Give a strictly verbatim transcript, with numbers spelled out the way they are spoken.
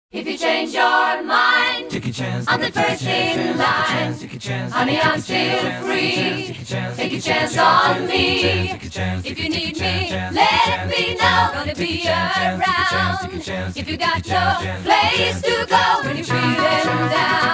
If you change your mind, take a chance. I'm the first in line. Honey, I'm still free. Take a chance on me. If you need me, let me know. Gonna be around. If you got no place to go when you're feeling down.